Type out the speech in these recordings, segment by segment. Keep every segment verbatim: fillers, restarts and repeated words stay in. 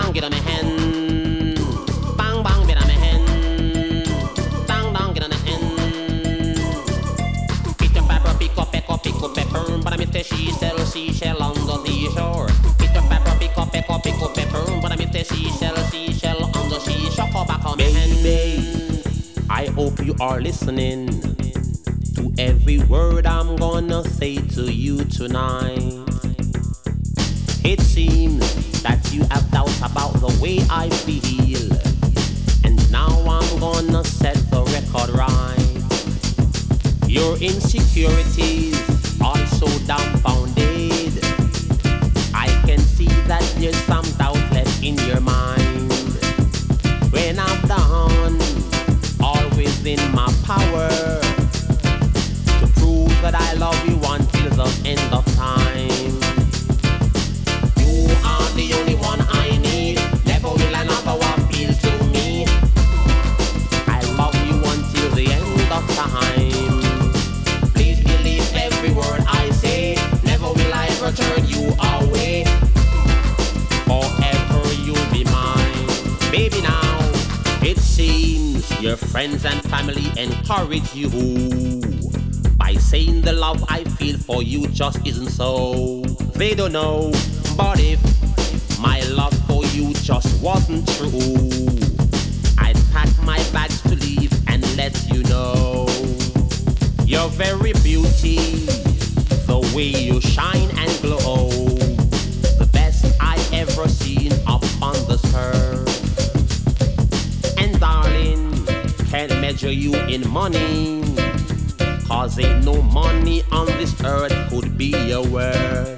bang, get on my hand. Bang, bang, get on my hand. Bang, bang, get on my hand. Pick up pepper, pick up, pick up, pick up pepper. But I miss the she shell, she shell on the seashore. Pick up pepper, pick up, pick up, pick up pepper. But I miss the she shell, she shell on the seashore. Come back on my hand. Baby, I hope you are listening to every word I'm gonna say to you tonight. It seems that you have doubts about the way I feel, and now I'm gonna set the record right. Your insecurities are so dumbfounded. I can see that there's some doubt left in your mind. When I'm done, all within my power to prove that I love you until the end of time. You are the only one I need. Never will another appeal to me. I love you until the end of time. Please believe every word I say. Never will I ever turn you away. Forever you'll be mine. Baby, now it seems your friends and family encourage you by saying the love I feel for you just isn't so. They don't know, but if my love for you just wasn't true, I'd pack my bags to leave and let you know. Your very beauty, the way you shine and glow, the best I ever seen upon this earth. And darling, can't measure you in money, cause ain't no money on this earth could be your worth.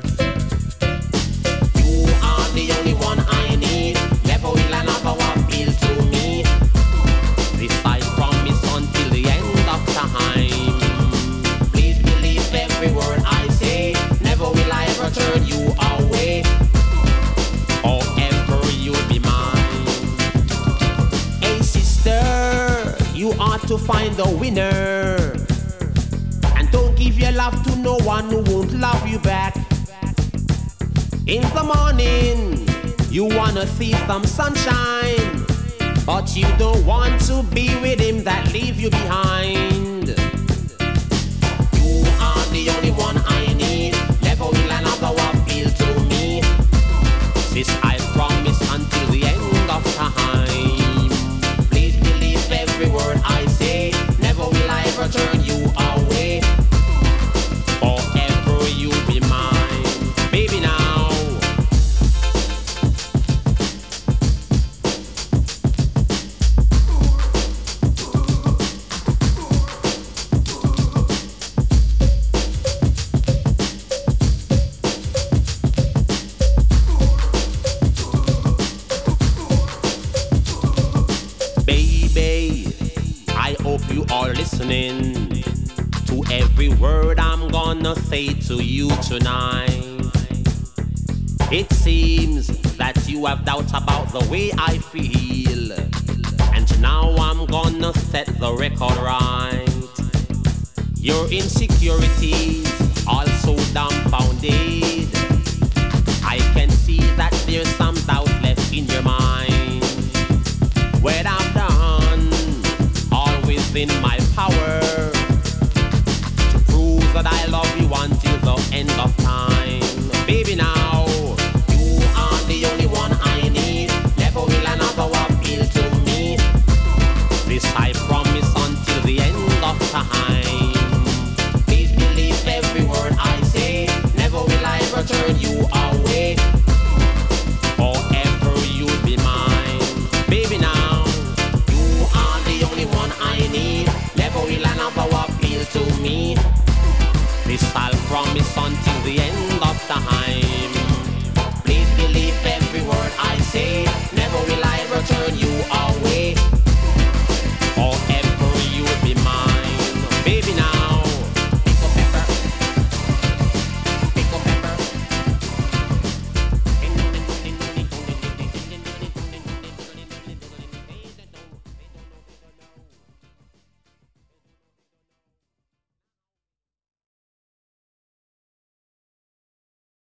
You are the only one I need. Never will another appeal to me. This I promise until the end of time. Please believe every word I say. Never will I ever turn you away. Forever you'll be mine. Hey sister, you ought to find a winner. Don't give your love to no one who won't love you back. In the morning, you wanna see some sunshine, but you don't want to be with him that leave you behind. You are the only one I need. Never will another appeal to me. This I promise until the end of time. Please believe every word I say. Never will I ever turn you away. Forever you'll be mine. Baby, now baby, I hope you are listening to every word I'm gonna say to you tonight. It seems that you have doubts about the way I feel, and now I'm gonna set the record right. Your insecurities are so dumbfounded.